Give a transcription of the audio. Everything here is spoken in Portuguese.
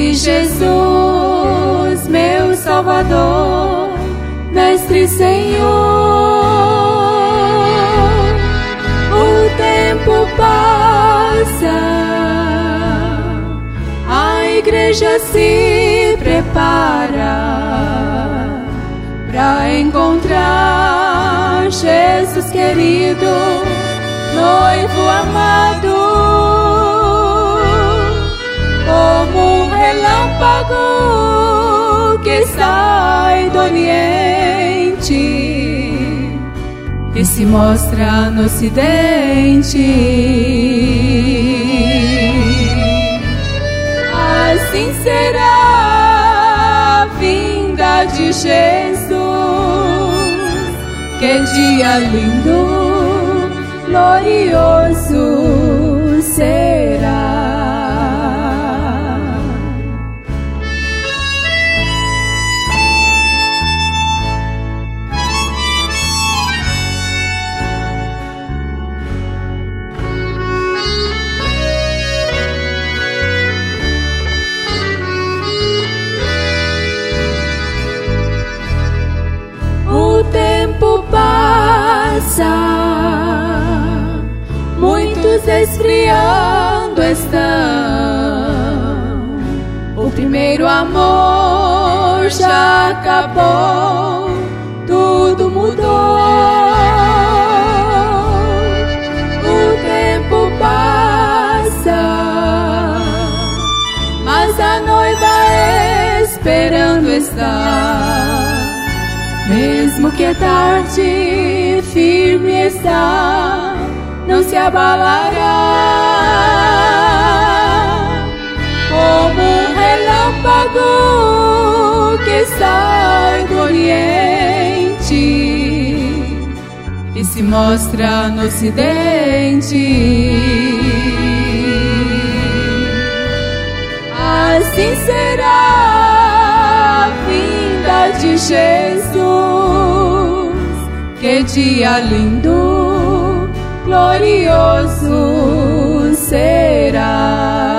de Jesus, meu Salvador, Mestre e Senhor. O tempo passa, a igreja se prepara para encontrar Jesus querido, noivo amado. Como um relâmpago que sai do oriente e se mostra no ocidente, assim será a vinda de Jesus. Que dia lindo, glorioso será. Muitos esfriando estão, o primeiro amor já acabou, tudo mudou. O tempo passa, mas a noiva esperando está. Mesmo que a tarde firme está, não se abalará. Como um relâmpago que sai do oriente e se mostra no ocidente, assim será a vinda de Jesus. Que dia lindo, glorioso será.